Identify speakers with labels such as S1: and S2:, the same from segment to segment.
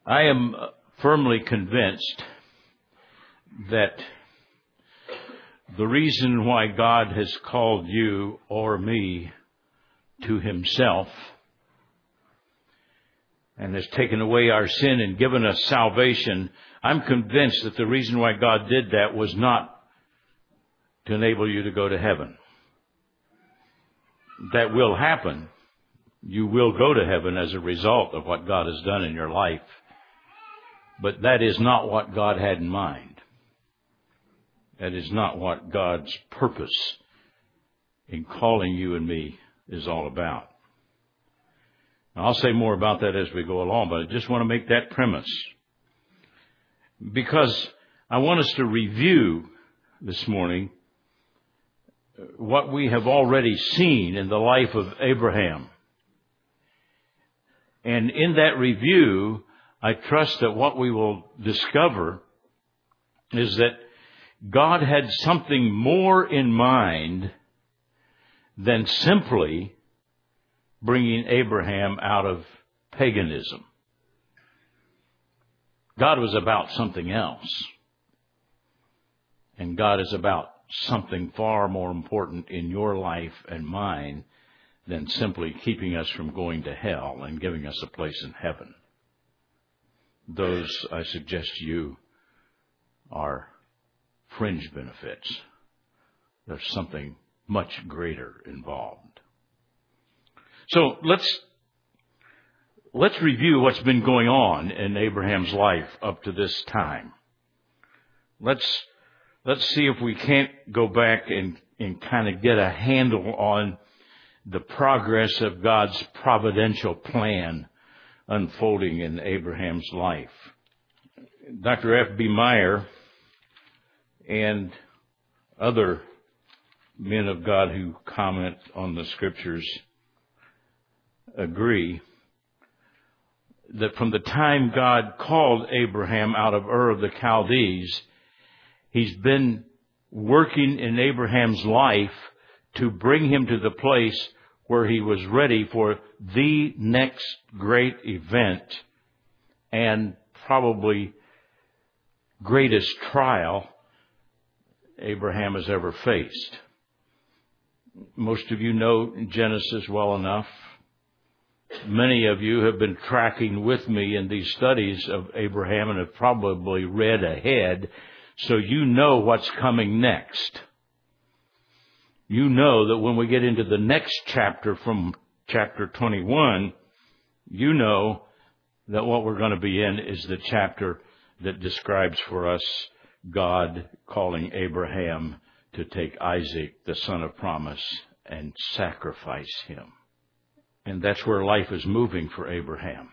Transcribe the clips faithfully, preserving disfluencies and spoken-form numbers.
S1: I am firmly convinced that the reason why God has called you or me to Himself and has taken away our sin and given us salvation, I'm convinced that the reason why God did that was not to enable you to go to heaven. That will happen. You will go to heaven as a result of what God has done in your life. But that is not what God had in mind. That is not what God's purpose in calling you and me is all about. Now, I'll say more about that as we go along, but I just want to make that premise. Because I want us to review this morning what we have already seen in the life of Abraham. And in that review, I trust that what we will discover is that God had something more in mind than simply bringing Abraham out of paganism. God was about something else. And God is about something far more important in your life and mine than simply keeping us from going to hell and giving us a place in heaven. Those, I suggest to you, are fringe benefits. There's something much greater involved. So let's let's review what's been going on in Abraham's life up to this time. Let's let's see if we can't go back and, and kind of get a handle on the progress of God's providential plan unfolding in Abraham's life. Doctor F B Meyer and other men of God who comment on the Scriptures agree that from the time God called Abraham out of Ur of the Chaldees, He's been working in Abraham's life to bring him to the place where he was ready for the next great event and probably greatest trial Abraham has ever faced. Most of you know Genesis well enough. Many of you have been tracking with me in these studies of Abraham and have probably read ahead, so you know what's coming next. You know that when we get into the next chapter from chapter twenty-one, you know that what we're going to be in is the chapter that describes for us God calling Abraham to take Isaac, the son of promise, and sacrifice him. And that's where life is moving for Abraham.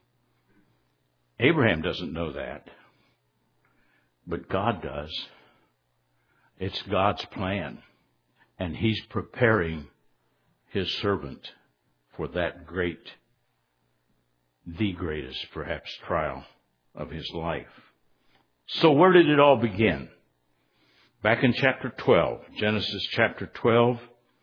S1: Abraham doesn't know that, but God does. It's God's plan. And He's preparing His servant for that great, the greatest, perhaps, trial of his life. So where did it all begin? Back in chapter twelve, Genesis chapter twelve.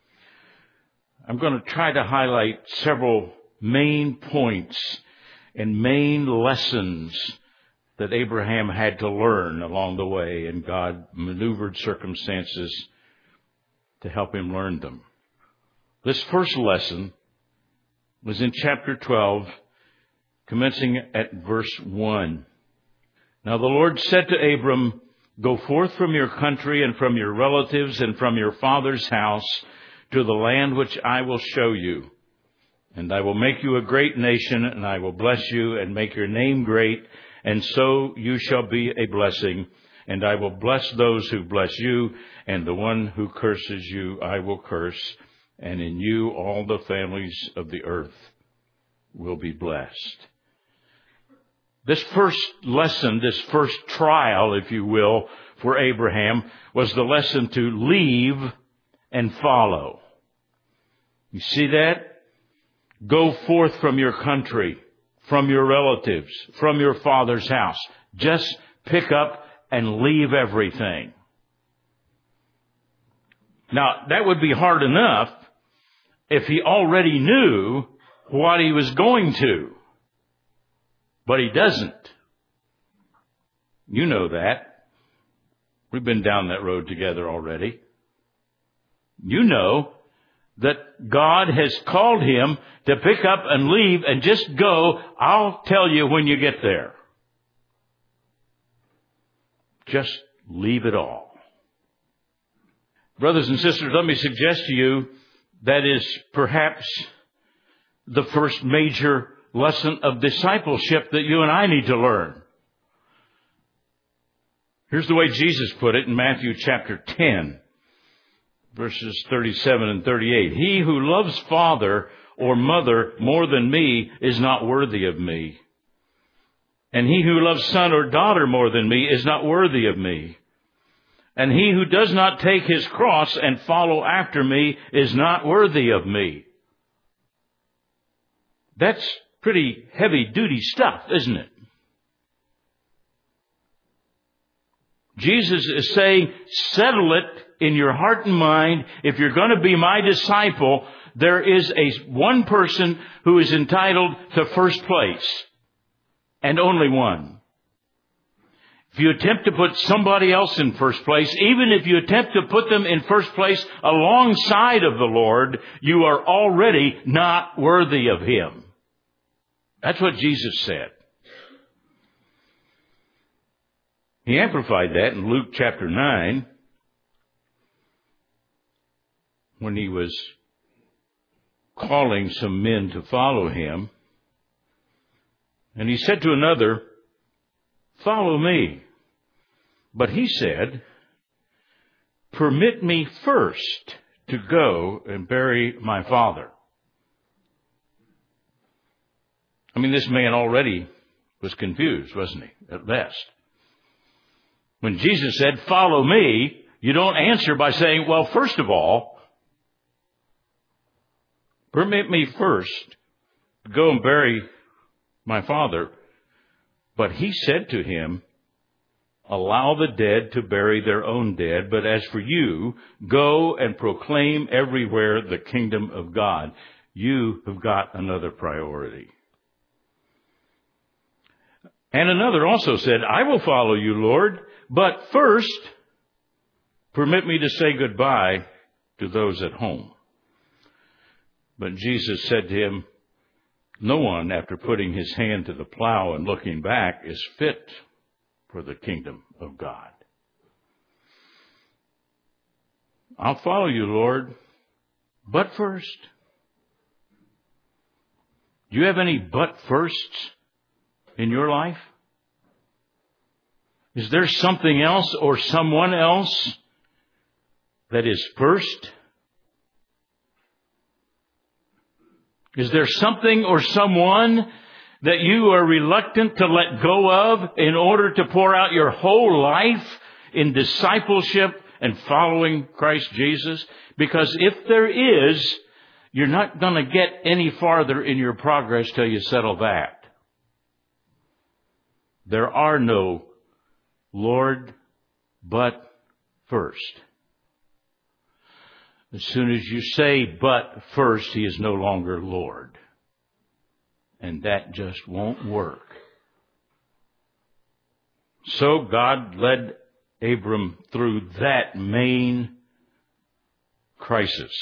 S1: I'm going to try to highlight several main points and main lessons that Abraham had to learn along the way, and God maneuvered circumstances to help him learn them. This first lesson was in chapter twelve, commencing at verse one. Now the Lord said to Abram, "Go forth from your country and from your relatives and from your father's house to the land which I will show you. And I will make you a great nation, and I will bless you and make your name great, and so you shall be a blessing. And I will bless those who bless you, and the one who curses you I will curse. And in you all the families of the earth will be blessed." This first lesson, this first trial, if you will, for Abraham was the lesson to leave and follow. You see that? Go forth from your country, from your relatives, from your father's house. Just pick up and leave everything. Now, that would be hard enough if he already knew what he was going to. But he doesn't. You know that. We've been down that road together already. You know that God has called him to pick up and leave and just go. I'll tell you when you get there. Just leave it all. Brothers and sisters, let me suggest to you that is perhaps the first major lesson of discipleship that you and I need to learn. Here's the way Jesus put it in Matthew chapter ten, verses thirty-seven and thirty-eight. He who loves father or mother more than me is not worthy of me. And he who loves son or daughter more than me is not worthy of me. And he who does not take his cross and follow after me is not worthy of me. That's pretty heavy-duty stuff, isn't it? Jesus is saying, settle it in your heart and mind. If you're going to be my disciple, there is a one person who is entitled to first place, and only one. If you attempt to put somebody else in first place, even if you attempt to put them in first place alongside of the Lord, you are already not worthy of him. That's what Jesus said. He amplified that in Luke chapter nine when he was calling some men to follow him. And he said to another, follow me. But he said, permit me first to go and bury my father. I mean, this man already was confused, wasn't he, at best? When Jesus said, follow me, you don't answer by saying, well, first of all, permit me first to go and bury my father. But he said to him, allow the dead to bury their own dead, but as for you, go and proclaim everywhere the kingdom of God. You have got another priority. And another also said, I will follow you, Lord, but first, permit me to say goodbye to those at home. But Jesus said to him, no one, after putting his hand to the plow and looking back, is fit for the kingdom of God. I'll follow you, Lord, but first. Do you have any but firsts in your life? Is there something else or someone else that is first? Is there something or someone that you are reluctant to let go of in order to pour out your whole life in discipleship and following Christ Jesus? Because if there is, you're not going to get any farther in your progress till you settle that. There are no Lord, but first. As soon as you say but first, he is no longer Lord. And that just won't work. So God led Abram through that main crisis.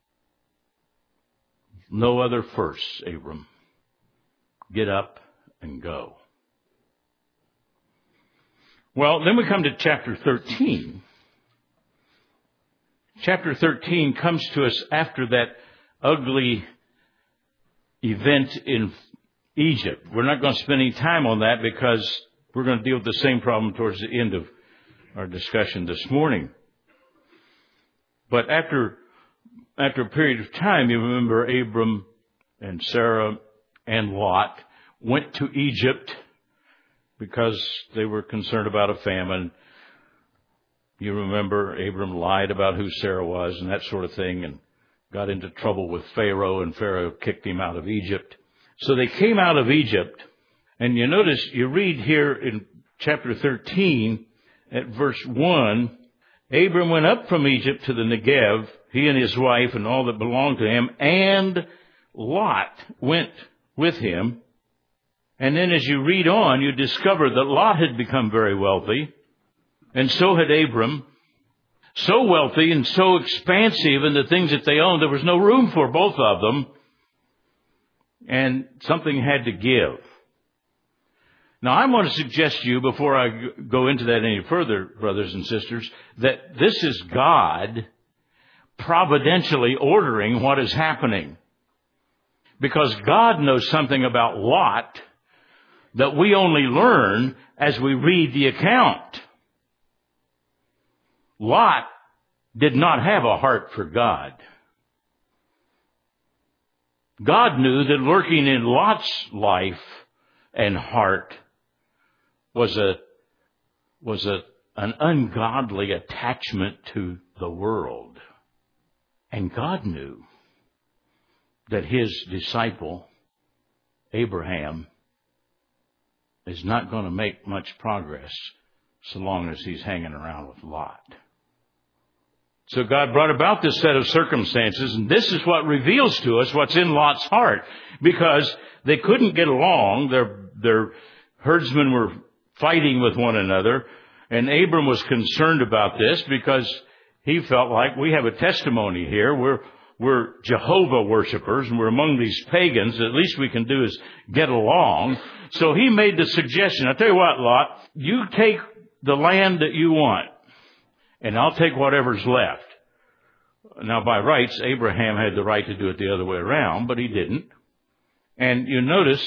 S1: No other firsts, Abram. Get up and go. Well, then we come to chapter thirteen. Chapter thirteen comes to us after that ugly event in Egypt. We're not going to spend any time on that because we're going to deal with the same problem towards the end of our discussion this morning. But after, after a period of time, you remember Abram and Sarah and Lot went to Egypt because they were concerned about a famine. You remember Abram lied about who Sarah was and that sort of thing and got into trouble with Pharaoh, and Pharaoh kicked him out of Egypt. So they came out of Egypt, and you notice, you read here in chapter thirteen at verse one, Abram went up from Egypt to the Negev, he and his wife and all that belonged to him, and Lot went with him. And then as you read on, you discover that Lot had become very wealthy, and so had Abram. So wealthy and so expansive in the things that they owned, there was no room for both of them, and something had to give. Now, I want to suggest to you, before I go into that any further, brothers and sisters, that this is God providentially ordering what is happening. Because God knows something about Lot that we only learn as we read the account. Lot did not have a heart for God. God knew that lurking in Lot's life and heart was a was a an ungodly attachment to the world. And God knew that his disciple, Abraham, is not going to make much progress so long as he's hanging around with Lot. So God brought about this set of circumstances, and this is what reveals to us what's in Lot's heart. Because they couldn't get along, their, their herdsmen were fighting with one another, and Abram was concerned about this because he felt like, we have a testimony here, we're We're Jehovah worshipers, and we're among these pagans. The least we can do is get along. So he made the suggestion, I'll tell you what, Lot, you take the land that you want, and I'll take whatever's left. Now, by rights, Abraham had the right to do it the other way around, but he didn't. And you notice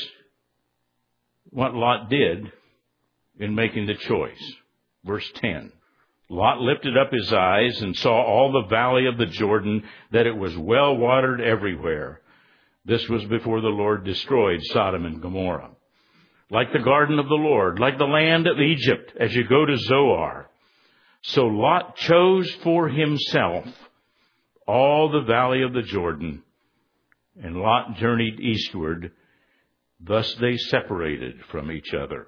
S1: what Lot did in making the choice. Verse ten. Lot lifted up his eyes and saw all the valley of the Jordan, that it was well watered everywhere. This was before the Lord destroyed Sodom and Gomorrah. Like the garden of the Lord, like the land of Egypt, as you go to Zoar. So Lot chose for himself all the valley of the Jordan, and Lot journeyed eastward. Thus they separated from each other.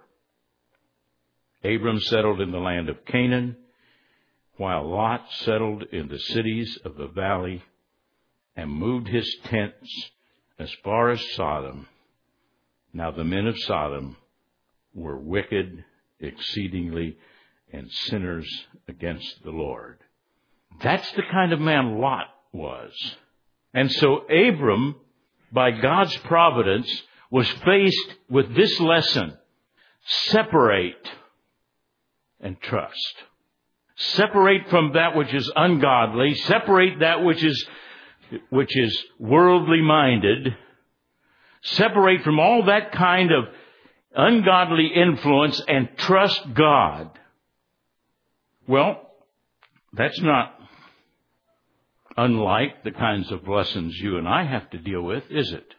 S1: Abram settled in the land of Canaan, while Lot settled in the cities of the valley and moved his tents as far as Sodom. Now the men of Sodom were wicked exceedingly and sinners against the Lord. That's the kind of man Lot was. And so Abram, by God's providence, was faced with this lesson: separate and trust. Separate from that which is ungodly. Separate that which is which is worldly minded. Separate from all that kind of ungodly influence and trust God. Well, that's not unlike the kinds of lessons you and I have to deal with, is it?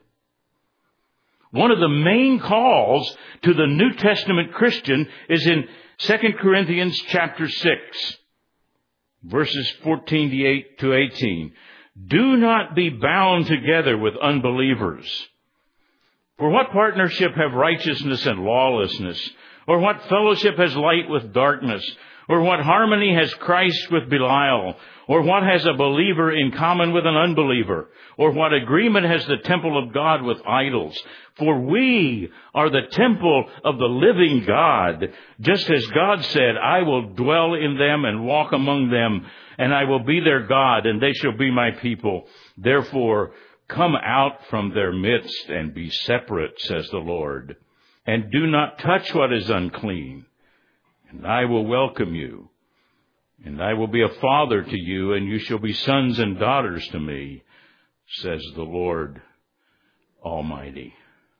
S1: One of the main calls to the New Testament Christian is in Second Corinthians chapter six, verses fourteen to eighteen. Do not be bound together with unbelievers. For what partnership have righteousness and lawlessness? Or what fellowship has light with darkness? Or what harmony has Christ with Belial? Or what has a believer in common with an unbeliever? Or what agreement has the temple of God with idols? For we are the temple of the living God. Just as God said, I will dwell in them and walk among them, and I will be their God, and they shall be my people. Therefore, come out from their midst and be separate, says the Lord, and do not touch what is unclean. And I will welcome you, and I will be a father to you, and you shall be sons and daughters to me, says the Lord Almighty.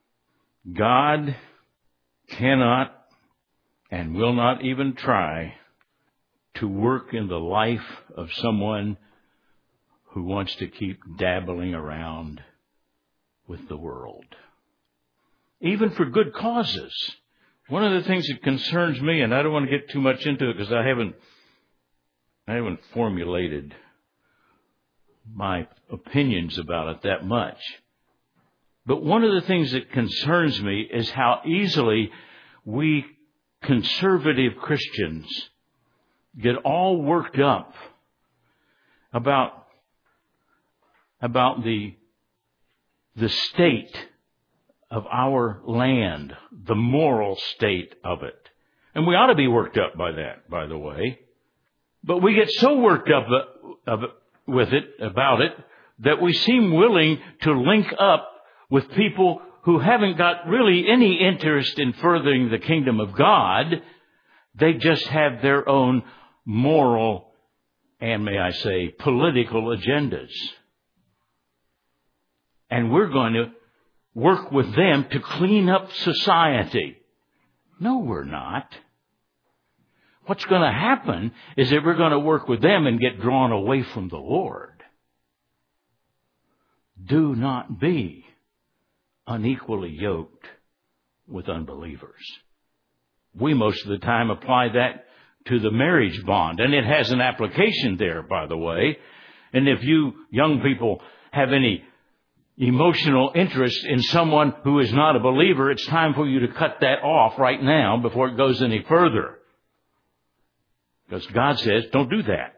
S1: God cannot and will not even try to work in the life of someone who wants to keep dabbling around with the world, even for good causes. One of the things that concerns me, and I don't want to get too much into it because I haven't, I haven't formulated my opinions about it that much. But one of the things that concerns me is how easily we conservative Christians get all worked up about, about the, the state of our land, the moral state of it. And we ought to be worked up by that, by the way. But we get so worked up of it, with it, about it, that we seem willing to link up with people who haven't got really any interest in furthering the kingdom of God. They just have their own moral and, may I say, political agendas. And we're going to work with them to clean up society. No, we're not. What's going to happen is that we're going to work with them and get drawn away from the Lord. Do not be unequally yoked with unbelievers. We most of the time apply that to the marriage bond, and it has an application there, by the way. And if you young people have any emotional interest in someone who is not a believer, it's time for you to cut that off right now before it goes any further. Because God says, don't do that.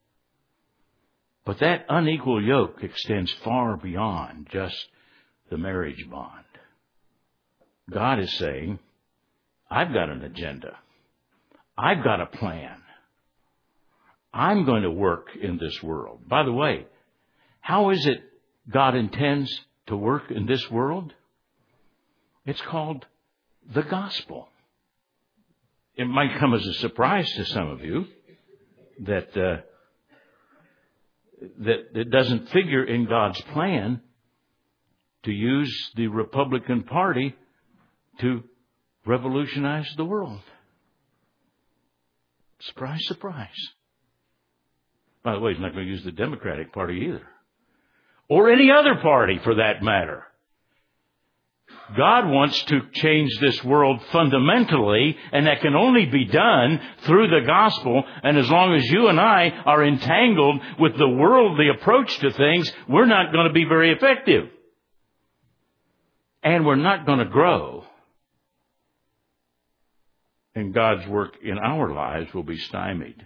S1: But that unequal yoke extends far beyond just the marriage bond. God is saying, I've got an agenda. I've got a plan. I'm going to work in this world. By the way, how is it God intends to work in this world? It's called the gospel. It might come as a surprise to some of you that uh, that it doesn't figure in God's plan to use the Republican Party to revolutionize the world. Surprise, surprise. By the way, he's not going to use the Democratic Party either. Or any other party for that matter. God wants to change this world fundamentally, and that can only be done through the gospel. And as long as you and I are entangled with the worldly approach to things, we're not going to be very effective. And we're not going to grow. And God's work in our lives will be stymied.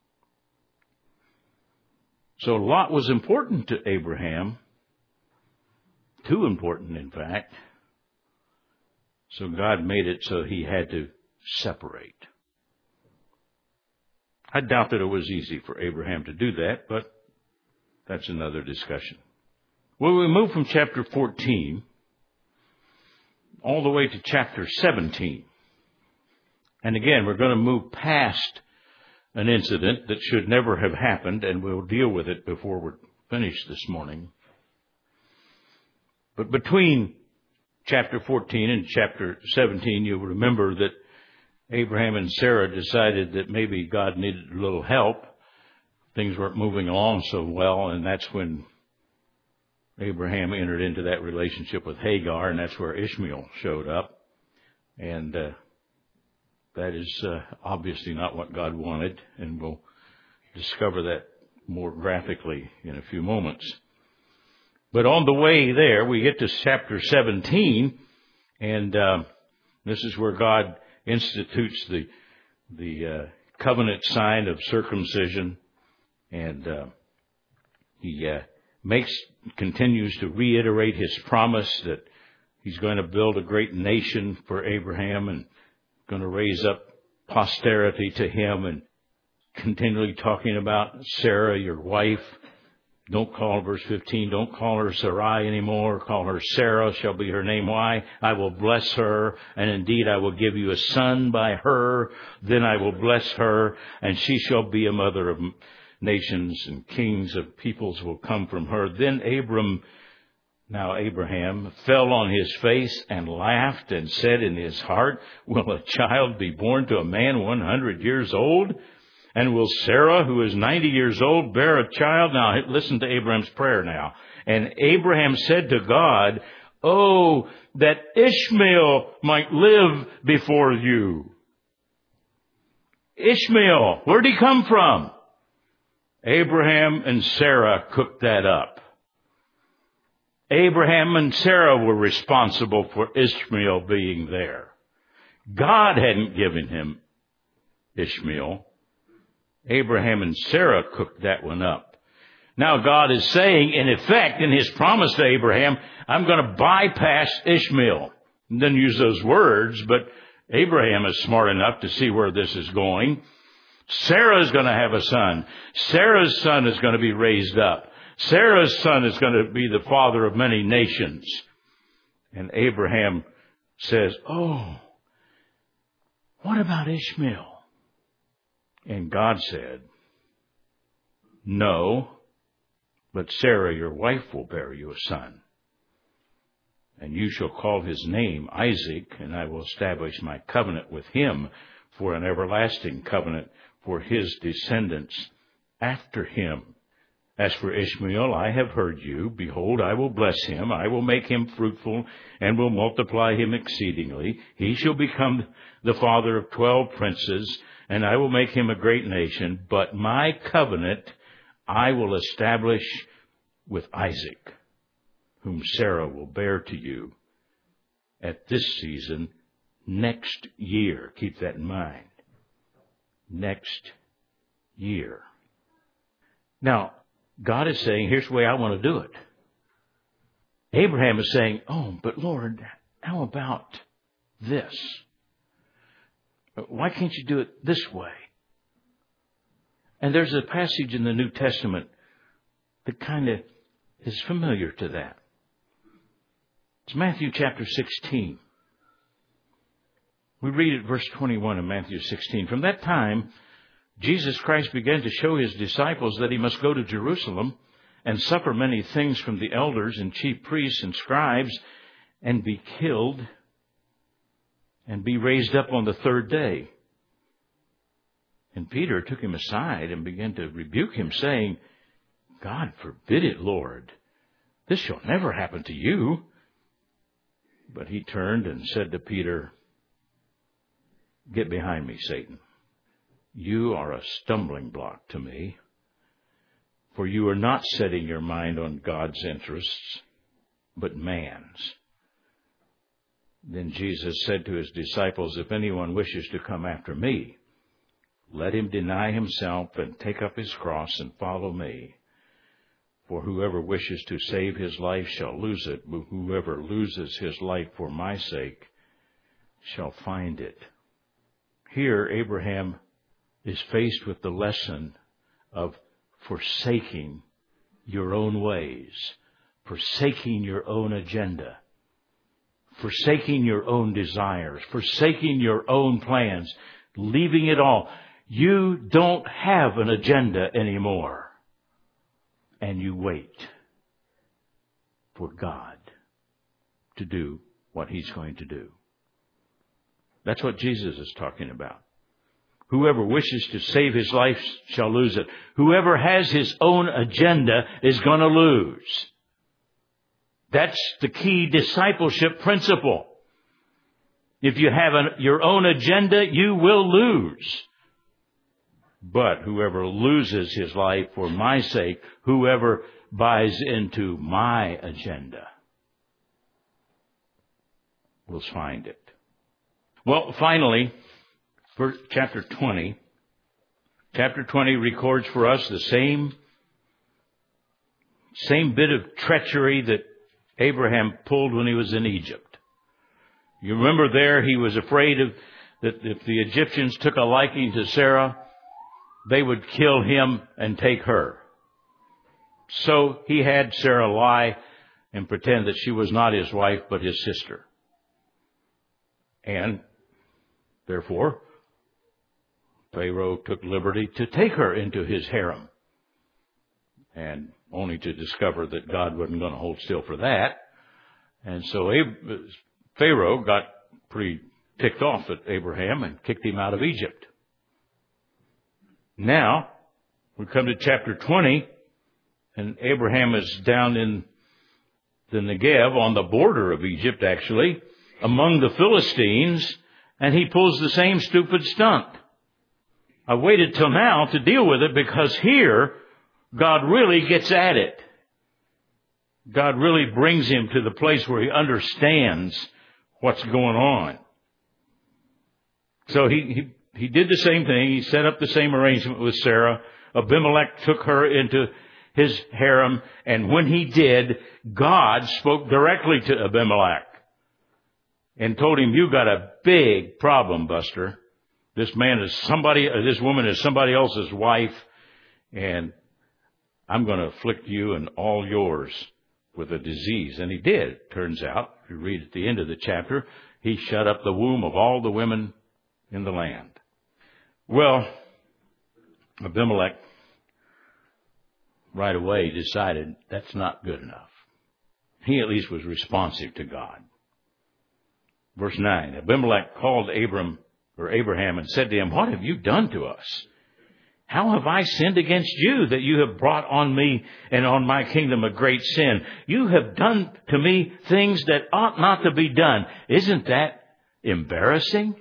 S1: So Lot was important to Abraham. Too important, in fact. So God made it so he had to separate. I doubt that it was easy for Abraham to do that, but that's another discussion. Well, we move from chapter fourteen all the way to chapter seventeen. And again, we're going to move past an incident that should never have happened, and we'll deal with it before we're finished this morning. But between chapter fourteen and chapter seventeen, you'll remember that Abraham and Sarah decided that maybe God needed a little help. Things weren't moving along so well, and that's when Abraham entered into that relationship with Hagar, and that's where Ishmael showed up. And uh, that is uh, obviously not what God wanted, and we'll discover that more graphically in a few moments. But on the way there, we get to chapter seventeen, and uh, this is where God institutes the the uh, covenant sign of circumcision, and uh, he uh, makes continues to reiterate his promise that he's going to build a great nation for Abraham and going to raise up posterity to him, and continually talking about Sarah, your wife. Don't call, verse fifteen, don't call her Sarai anymore. Call her Sarah, shall be her name. Why? I will bless her, and indeed I will give you a son by her. Then I will bless her, and she shall be a mother of nations, and kings of peoples will come from her. Then Abram, now Abraham, fell on his face and laughed and said in his heart, will a child be born to a man one hundred years old? And will Sarah, who is ninety years old, bear a child? Now, listen to Abraham's prayer now. And Abraham said to God, oh, that Ishmael might live before you. Ishmael, where'd he come from? Abraham and Sarah cooked that up. Abraham and Sarah were responsible for Ishmael being there. God hadn't given him Ishmael. Abraham and Sarah cooked that one up. Now God is saying, in effect, in his promise to Abraham, I'm going to bypass Ishmael. Doesn't use those words, but Abraham is smart enough to see where this is going. Sarah's going to have a son. Sarah's son is going to be raised up. Sarah's son is going to be the father of many nations. And Abraham says, oh, what about Ishmael? And God said, no, but Sarah, your wife, will bear you a son. And you shall call his name Isaac, and I will establish my covenant with him for an everlasting covenant for his descendants after him. As for Ishmael, I have heard you. Behold, I will bless him. I will make him fruitful and will multiply him exceedingly. He shall become the father of twelve princes, and I will make him a great nation. But my covenant I will establish with Isaac, whom Sarah will bear to you at this season next year. Keep that in mind. Next year. Now, God is saying, here's the way I want to do it. Abraham is saying, oh, but Lord, how about this? Why can't you do it this way? And there's a passage in the New Testament that kind of is familiar to that. It's Matthew chapter sixteen. We read at verse twenty-one of Matthew sixteen. From that time, Jesus Christ began to show his disciples that he must go to Jerusalem and suffer many things from the elders and chief priests and scribes and be killed and be raised up on the third day. And Peter took him aside and began to rebuke him, saying, God forbid it, Lord. This shall never happen to you. But he turned and said to Peter, get behind me, Satan. You are a stumbling block to me, for you are not setting your mind on God's interests, but man's. Then Jesus said to his disciples, if anyone wishes to come after me, let him deny himself and take up his cross and follow me. For whoever wishes to save his life shall lose it, but whoever loses his life for my sake shall find it. Here, Abraham is faced with the lesson of forsaking your own ways, forsaking your own agenda, forsaking your own desires, forsaking your own plans, leaving it all. You don't have an agenda anymore. And you wait for God to do what he's going to do. That's what Jesus is talking about. Whoever wishes to save his life shall lose it. Whoever has his own agenda is going to lose. That's the key discipleship principle. If you have an, your own agenda, you will lose. But whoever loses his life for my sake, whoever buys into my agenda, will find it. Well, finally, for chapter twenty. Chapter twenty records for us the same, same bit of treachery that Abraham pulled when he was in Egypt. You remember there he was afraid of that if the Egyptians took a liking to Sarah, they would kill him and take her. So he had Sarah lie and pretend that she was not his wife but his sister. And therefore, Pharaoh took liberty to take her into his harem. And only to discover that God wasn't going to hold still for that. And so Pharaoh got pretty ticked off at Abraham and kicked him out of Egypt. Now, we come to chapter twenty, and Abraham is down in the Negev, on the border of Egypt, actually, among the Philistines, and he pulls the same stupid stunt. I waited till now to deal with it because here, God really gets at it. God really brings him to the place where he understands what's going on. So he, he He did the same thing. He set up the same arrangement with Sarah. Abimelech took her into his harem. And when he did, God spoke directly to Abimelech. and told him, "You got a big problem, Buster. This man is somebody, uh, this woman is somebody else's wife, and I'm going to afflict you and all yours with a disease." And he did. Turns out, if you read at the end of the chapter, he shut up the womb of all the women in the land. Well, Abimelech right away decided that's not good enough. He at least was responsive to God. Verse nine, Abimelech called Abram or Abraham and said to him, "What have you done to us? How have I sinned against you that you have brought on me and on my kingdom a great sin? You have done to me things that ought not to be done." Isn't that embarrassing?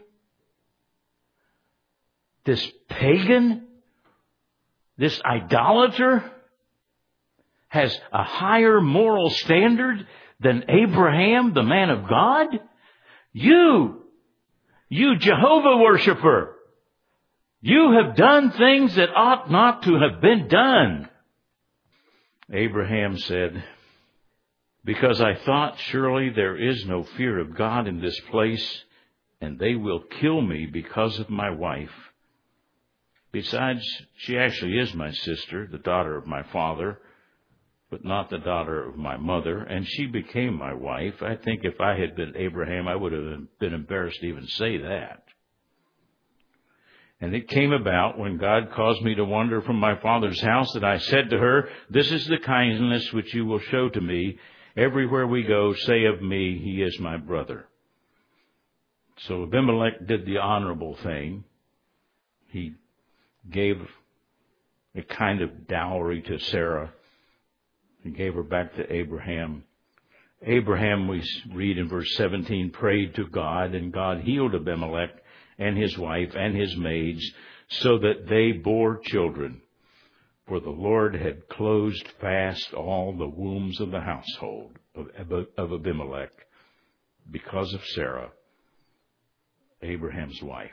S1: This pagan, this idolater has a higher moral standard than Abraham, the man of God? You, you Jehovah worshiper, you have done things that ought not to have been done. Abraham said, "Because I thought, surely there is no fear of God in this place, and they will kill me because of my wife. Besides, she actually is my sister, the daughter of my father, but not the daughter of my mother, and she became my wife." I think if I had been Abraham, I would have been embarrassed to even say that. "And it came about when God caused me to wander from my father's house that I said to her, 'This is the kindness which you will show to me. Everywhere we go, say of me, he is my brother.'" So Abimelech did the honorable thing. He gave a kind of dowry to Sarah. He gave her back to Abraham. Abraham, we read in verse seventeen, prayed to God, and God healed Abimelech and his wife and his maids, so that they bore children. For the Lord had closed fast all the wombs of the household of Abimelech because of Sarah, Abraham's wife.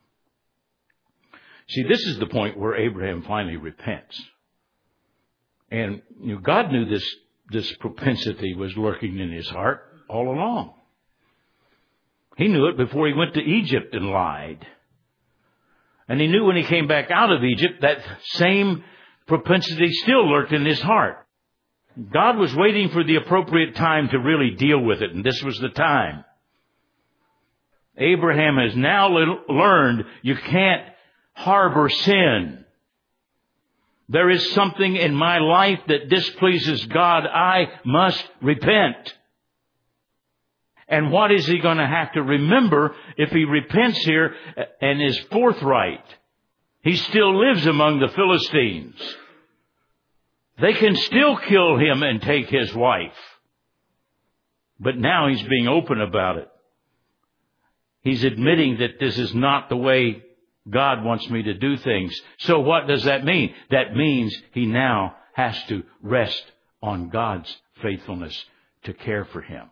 S1: See, this is the point where Abraham finally repents. And you know, God knew this, this propensity was lurking in his heart all along. He knew it before he went to Egypt and lied. And he knew when he came back out of Egypt, that same propensity still lurked in his heart. God was waiting for the appropriate time to really deal with it, and this was the time. Abraham has now learned you can't harbor sin. There is something in my life that displeases God. I must repent. And what is he going to have to remember if he repents here and is forthright? He still lives among the Philistines. They can still kill him and take his wife. But now he's being open about it. He's admitting that this is not the way God wants me to do things. So what does that mean? That means he now has to rest on God's faithfulness to care for him.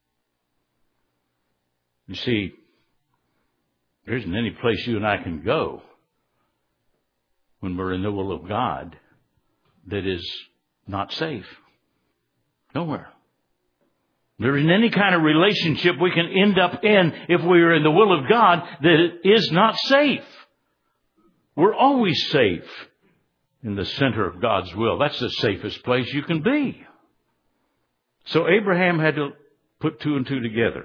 S1: You see, there isn't any place you and I can go when we're in the will of God that is not safe. Nowhere. There isn't any kind of relationship we can end up in if we are in the will of God that is not safe. We're always safe in the center of God's will. That's the safest place you can be. So Abraham had to put two and two together.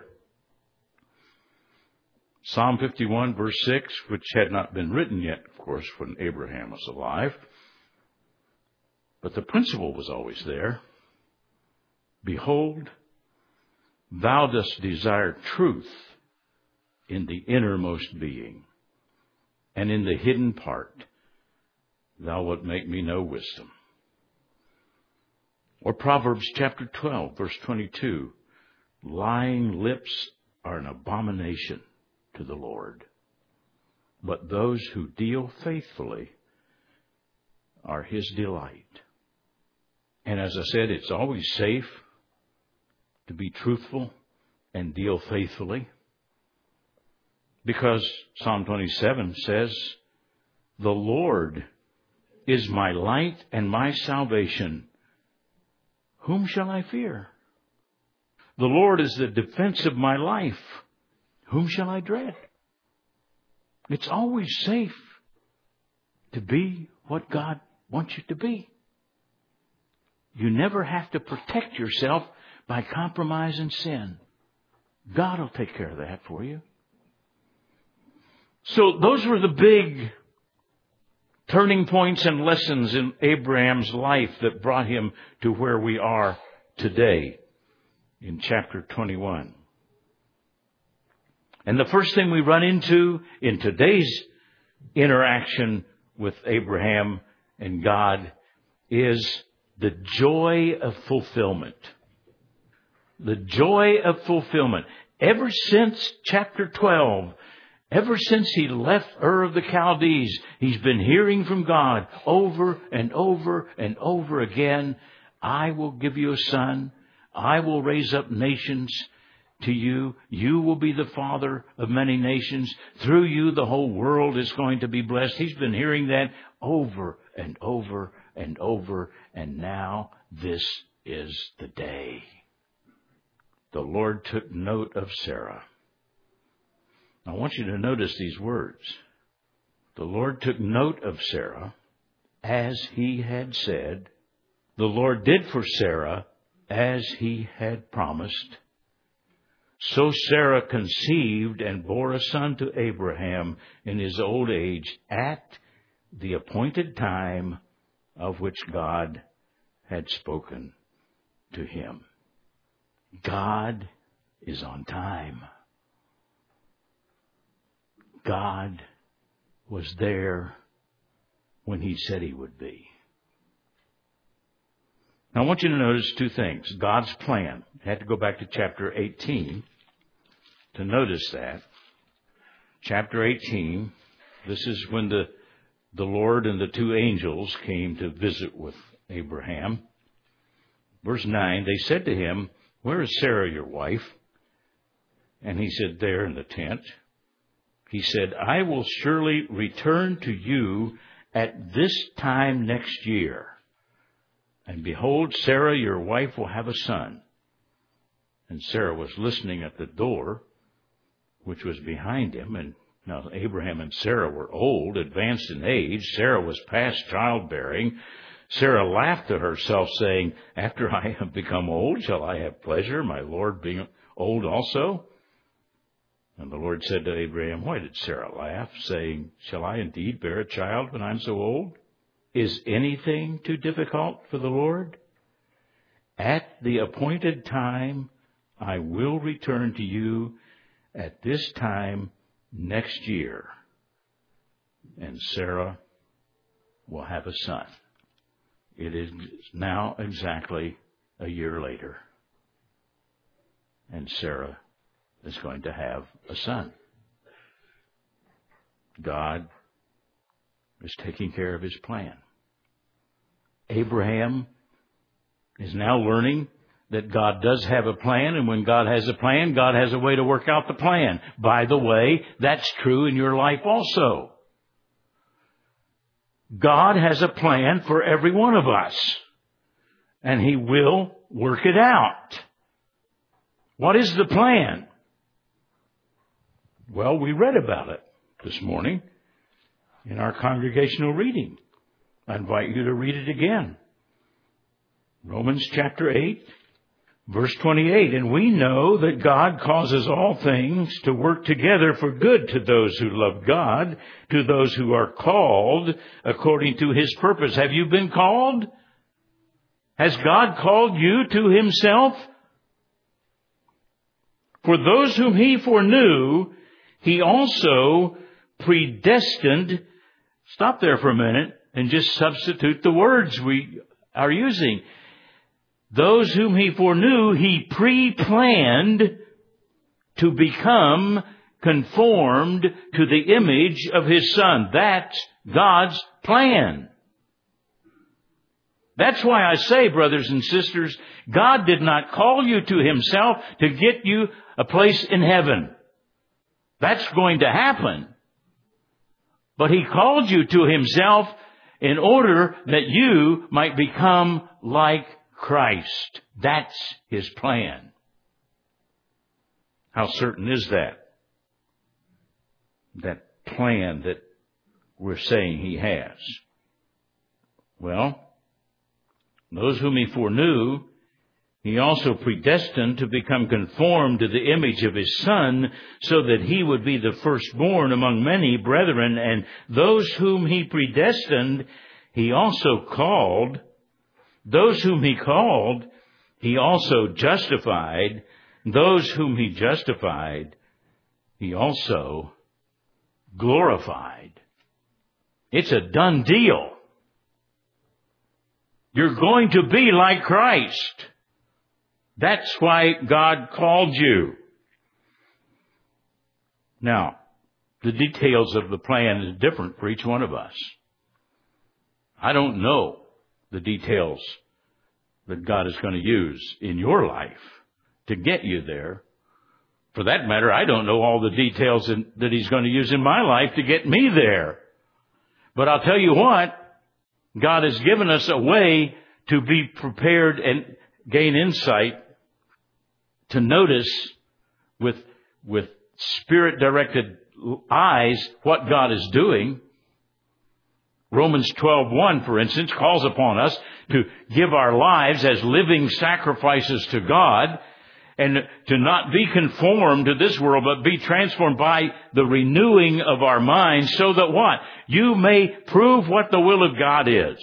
S1: Psalm fifty-one, verse six, which had not been written yet, of course, when Abraham was alive. But the principle was always there. Behold, thou dost desire truth in the innermost being, and in the hidden part thou wilt make me know wisdom. Or Proverbs chapter twelve, verse twenty-two, lying lips are an abomination to the Lord, but those who deal faithfully are his delight. And as I said, it's always safe to be truthful and deal faithfully, because Psalm twenty-seven says, the Lord is my light and my salvation. Whom shall I fear? The Lord is the defense of my life. whom shall I dread? It's always safe to be what God wants you to be. You never have to protect yourself by compromise and sin. God will take care of that for you. So those were the big turning points and lessons in Abraham's life that brought him to where we are today in chapter twenty-one. And the first thing we run into in today's interaction with Abraham and God is the joy of fulfillment. The joy of fulfillment. Ever since chapter twelve, ever since he left Ur of the Chaldees, he's been hearing from God over and over and over again. I will give you a son. I will raise up nations to you. You will be the father of many nations. Through you, the whole world is going to be blessed. He's been hearing that over and over and over. And now this is the day. The Lord took note of Sarah. I want you to notice these words. The Lord took note of Sarah, as he had said. The Lord did for Sarah as he had promised. So Sarah conceived and bore a son to Abraham in his old age at the appointed time of which God had spoken to him. God is on time. God was there when he said he would be. Now I want you to notice two things. God's plan. I had to go back to chapter eighteen to notice that. Chapter eighteen, this is when the, the Lord and the two angels came to visit with Abraham. Verse nine, they said to him, "Where is Sarah, your wife?" And he said, "There in the tent." He said, "I will surely return to you at this time next year. And behold, Sarah, your wife, will have a son." And Sarah was listening at the door, which was behind him. And now Abraham and Sarah were old, advanced in age. Sarah was past childbearing. Sarah laughed to herself, saying, "After I have become old, shall I have pleasure, my Lord being old also?" And the Lord said to Abraham, "Why did Sarah laugh, saying, shall I indeed bear a child when I'm so old? Is anything too difficult for the Lord? At the appointed time, I will return to you at this time next year, and Sarah will have a son." It is now exactly a year later, and Sarah is going to have a son. God is taking care of his plan. Abraham is now learning that God does have a plan, and when God has a plan, God has a way to work out the plan. By the way, that's true in your life also. God has a plan for every one of us, and he will work it out. What is the plan? Well, we read about it this morning in our congregational reading. I invite you to read it again. Romans chapter eight, verse twenty-eight. "And we know that God causes all things to work together for good to those who love God, to those who are called according to his purpose." Have you been called? Has God called you to himself? "For those whom he foreknew, he also predestined." Stop there for a minute and just substitute the words we are using. Those whom he foreknew, he pre-planned to become conformed to the image of his Son. That's God's plan. That's why I say, brothers and sisters, God did not call you to himself to get you a place in heaven. That's going to happen. But he called you to himself in order that you might become like Christ. That's his plan. How certain is that? that plan that we're saying he has? Well, those whom he foreknew, he also predestined to become conformed to the image of his Son, so that he would be the firstborn among many brethren. And those whom he predestined, he also called. Those whom he called, he also justified. Those whom he justified, he also glorified. It's a done deal. You're going to be like Christ. That's why God called you. Now, the details of the plan is different for each one of us. I don't know the details that God is going to use in your life to get you there. For that matter, I don't know all the details in, that he's going to use in my life to get me there. But I'll tell you what, God has given us a way to be prepared and gain insight, to notice with, with Spirit-directed eyes what God is doing. Romans twelve one, for instance, calls upon us to give our lives as living sacrifices to God, and to not be conformed to this world, but be transformed by the renewing of our minds, so that what? You may prove what the will of God is.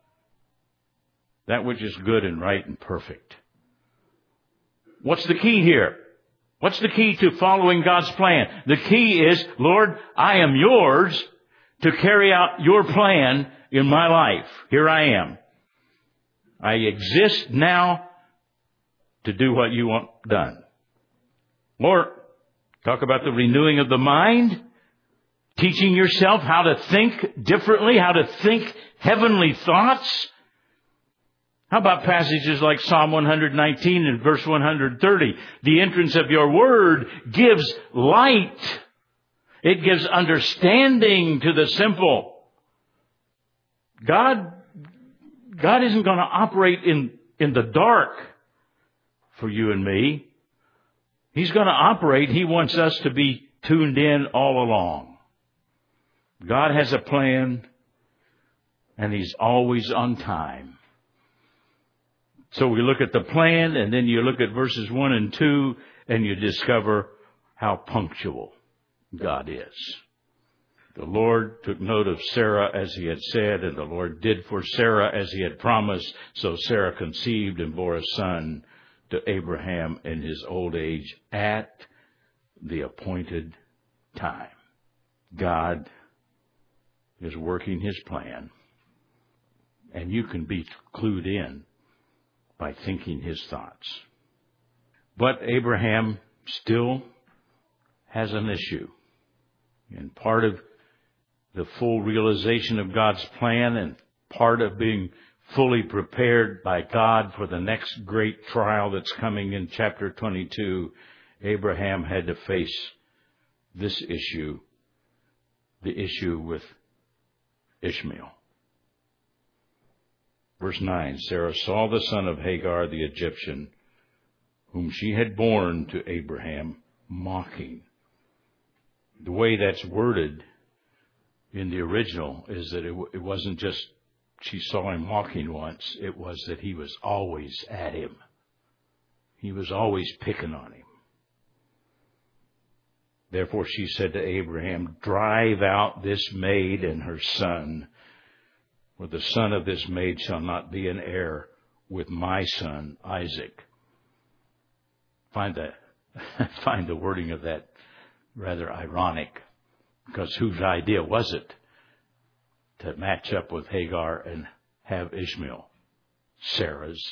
S1: That which is good and right and perfect. What's the key here? What's the key to following God's plan? The key is, Lord, I am yours to carry out your plan in my life. Here I am. I exist now to do what you want done. Or, talk about the renewing of the mind, teaching yourself how to think differently, how to think heavenly thoughts. How about passages like Psalm one nineteen and verse one thirty? The entrance of your word gives light. It gives understanding to the simple. God, God isn't going to operate in, in the dark for you and me. He's going to operate. He wants us to be tuned in all along. God has a plan, and He's always on time. So we look at the plan, and then you look at verses one and two, and you discover how punctual God is. The Lord took note of Sarah as He had said, and the Lord did for Sarah as He had promised. So Sarah conceived and bore a son to Abraham in his old age at the appointed time. God is working His plan, and you can be clued in by thinking His thoughts. But Abraham still has an issue. And part of the full realization of God's plan, and part of being fully prepared by God for the next great trial that's coming in chapter twenty-two, Abraham had to face this issue, the issue with Ishmael. Verse nine, Sarah saw the son of Hagar the Egyptian, whom she had borne to Abraham, mocking. The way that's worded in the original is that it, it wasn't just she saw him mocking once. It was that he was always at him. He was always picking on him. Therefore she said to Abraham, drive out this maid and her son, for the son of this maid shall not be an heir with my son Isaac. Find that, find the wording of that rather ironic, because whose idea was it to match up with Hagar and have Ishmael? Sarah's.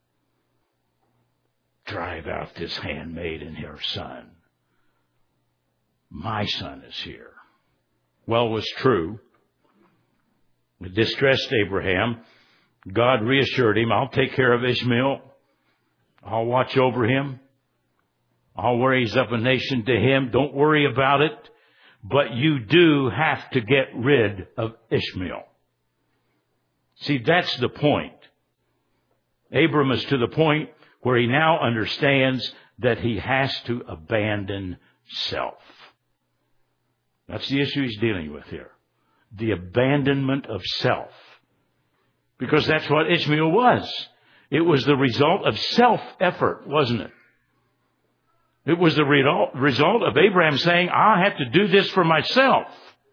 S1: Drive out this handmaid and her son. My son is here. Well, it was true. It distressed Abraham. God reassured him, I'll take care of Ishmael. I'll watch over him. I'll raise up a nation to him. Don't worry about it. But you do have to get rid of Ishmael. See, that's the point. Abram is to the point where he now understands that he has to abandon self. That's the issue he's dealing with here. The abandonment of self. Because that's what Ishmael was. It was the result of self-effort, wasn't it? It was the result of Abraham saying, I have to do this for myself.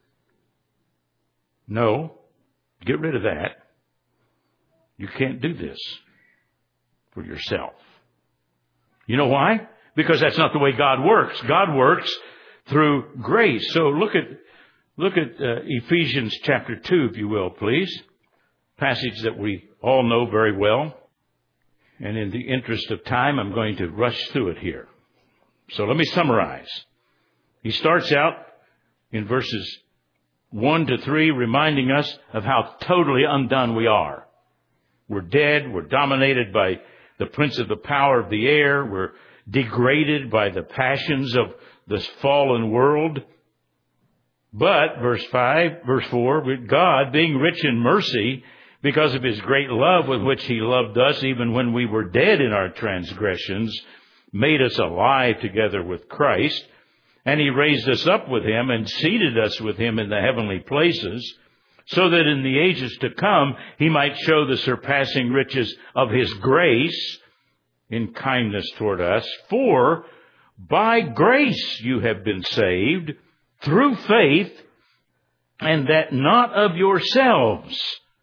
S1: No, get rid of that. You can't do this for yourself. You know why? Because that's not the way God works. God works through grace. So look at look at uh, Ephesians chapter two, if you will, please. Passage that we all know very well. And in the interest of time, I'm going to rush through it here. So let me summarize. He starts out in verses one to three, reminding us of how totally undone we are. We're dead. We're dominated by the prince of the power of the air. We're degraded by the passions of this fallen world. But, verse five, verse four, with God, being rich in mercy, because of His great love with which He loved us, even when we were dead in our transgressions, made us alive together with Christ, and He raised us up with Him and seated us with Him in the heavenly places, so that in the ages to come He might show the surpassing riches of His grace in kindness toward us. For by grace you have been saved through faith, and that not of yourselves.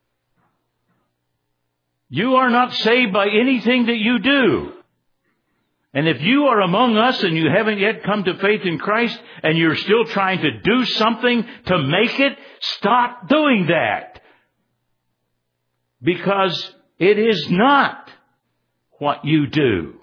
S1: You are not saved by anything that you do. And if you are among us and you haven't yet come to faith in Christ and you're still trying to do something to make it, stop doing that. Because it is not what you do.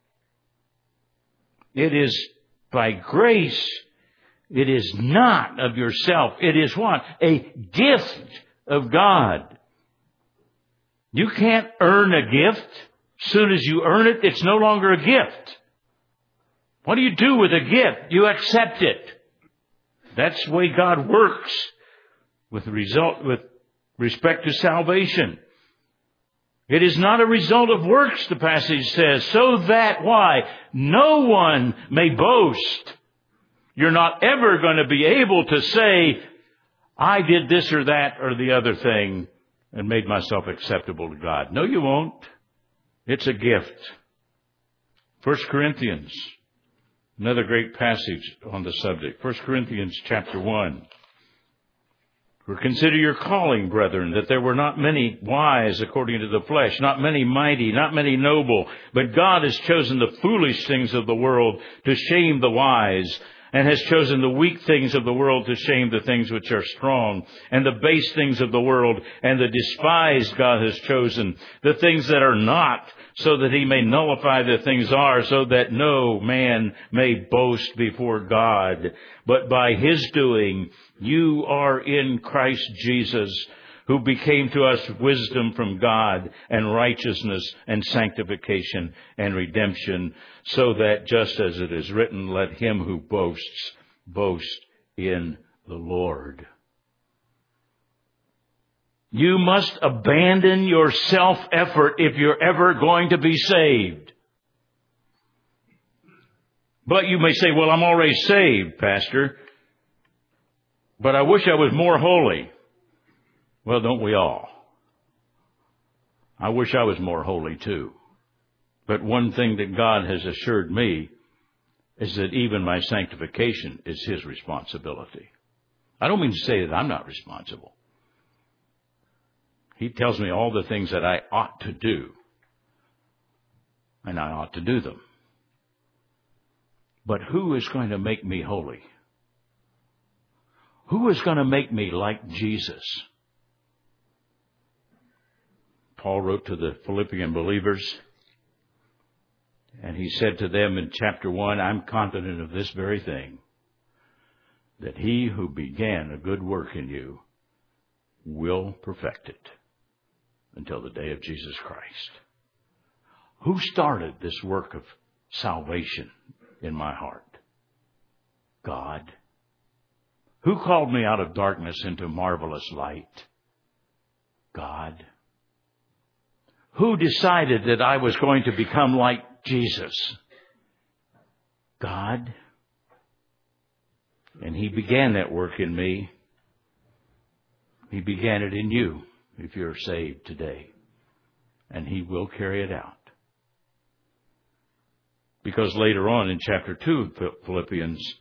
S1: It is by grace. It is not of yourself. It is what? A gift of God. You can't earn a gift. As soon as you earn it, it's no longer a gift. What do you do with a gift? You accept it. That's the way God works with result, with respect to salvation. It is not a result of works, the passage says, so that, why? No one may boast. You're not ever going to be able to say, I did this or that or the other thing and made myself acceptable to God. No, you won't. It's a gift. First Corinthians, another great passage on the subject. First Corinthians chapter one. For consider your calling, brethren, that there were not many wise according to the flesh, not many mighty, not many noble, but God has chosen the foolish things of the world to shame the wise, and has chosen the weak things of the world to shame the things which are strong, and the base things of the world, and the despised God has chosen, the things that are not, so that He may nullify the things are, so that no man may boast before God. But by His doing, you are in Christ Jesus, who became to us wisdom from God, and righteousness, and sanctification, and redemption, so that just as it is written, let him who boasts, boast in the Lord. You must abandon your self-effort if you're ever going to be saved. But you may say, well, I'm already saved, Pastor, but I wish I was more holy. Well, don't we all? I wish I was more holy too. But one thing that God has assured me is that even my sanctification is His responsibility. I don't mean to say that I'm not responsible. He tells me all the things that I ought to do, and I ought to do them. But who is going to make me holy? Who is going to make me like Jesus? Paul wrote to the Philippian believers, and he said to them in chapter one, I'm confident of this very thing, that He who began a good work in you will perfect it until the day of Jesus Christ. Who started this work of salvation in my heart? God. Who called me out of darkness into marvelous light? God. Who decided that I was going to become like Jesus? God. And He began that work in me. He began it in you if you're saved today. And He will carry it out. Because later on in chapter two of Philippians,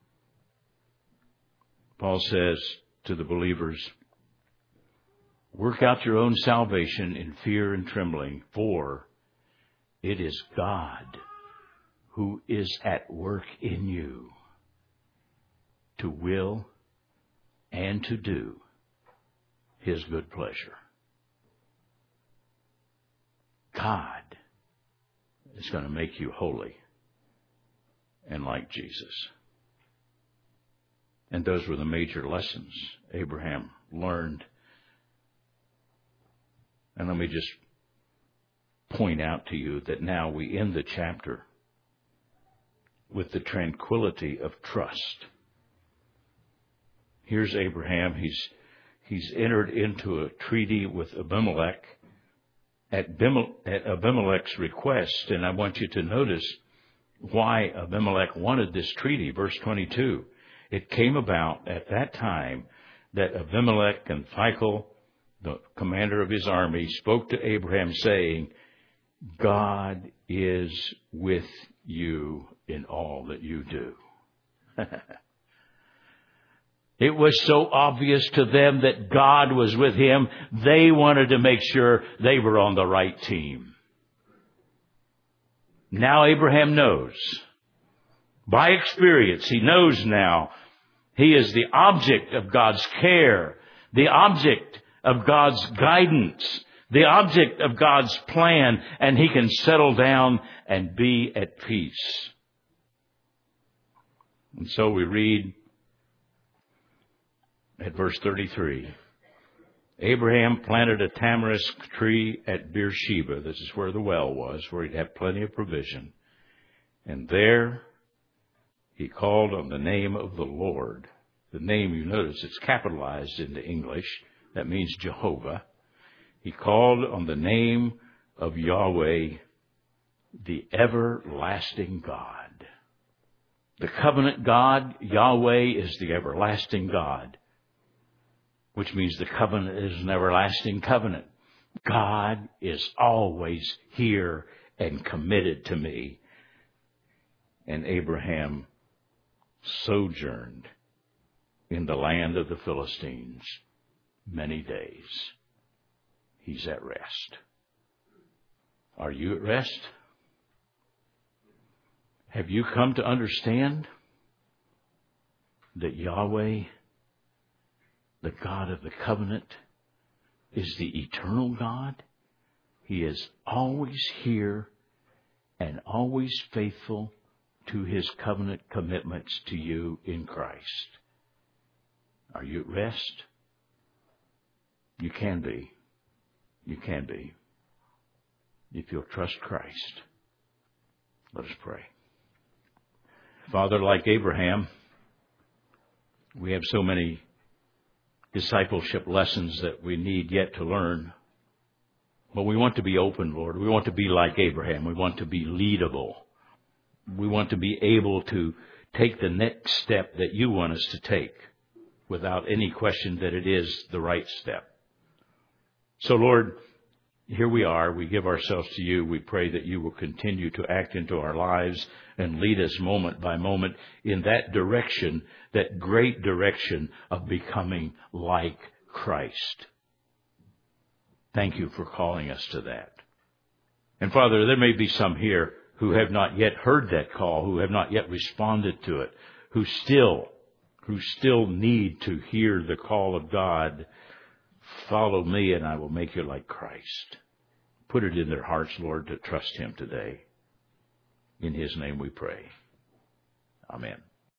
S1: Paul says to the believers, work out your own salvation in fear and trembling, for it is God who is at work in you to will and to do His good pleasure. God is going to make you holy and like Jesus. And those were the major lessons Abraham learned. And let me just point out to you that now we end the chapter with the tranquility of trust. Here's Abraham. He's, he's entered into a treaty with Abimelech at Abimelech's request. And I want you to notice why Abimelech wanted this treaty. Verse twenty-two. It came about at that time that Abimelech and Phicol, the commander of his army, spoke to Abraham saying, God is with you in all that you do. It was so obvious to them that God was with him, they wanted to make sure they were on the right team. Now Abraham knows. By experience, he knows now he is the object of God's care, the object of God's guidance, the object of God's plan, and he can settle down and be at peace. And so we read at verse thirty-three, Abraham planted a tamarisk tree at Beersheba. This is where the well was, where he'd have plenty of provision. And there he called on the name of the Lord. The name, you notice, it's capitalized into English. That means Jehovah. He called on the name of Yahweh, the everlasting God. The covenant God, Yahweh, is the everlasting God, which means the covenant is an everlasting covenant. God is always here and committed to me. And Abraham sojourned in the land of the Philistines many days. He's at rest. Are you at rest? Have you come to understand that Yahweh, the God of the covenant, is the eternal God? He is always here and always faithful to His covenant commitments to you in Christ. Are you at rest? You can be. You can be. If you'll trust Christ. Let us pray. Father, like Abraham, we have so many discipleship lessons that we need yet to learn. But we want to be open, Lord. We want to be like Abraham. We want to be leadable. We want to be able to take the next step that you want us to take without any question that it is the right step. So, Lord, here we are. We give ourselves to you. We pray that you will continue to act into our lives and lead us moment by moment in that direction, that great direction of becoming like Christ. Thank you for calling us to that. And Father, there may be some here who have not yet heard that call, who have not yet responded to it, who still, who still need to hear the call of God. Follow me and I will make you like Christ. Put it in their hearts, Lord, to trust Him today. In His name we pray. Amen.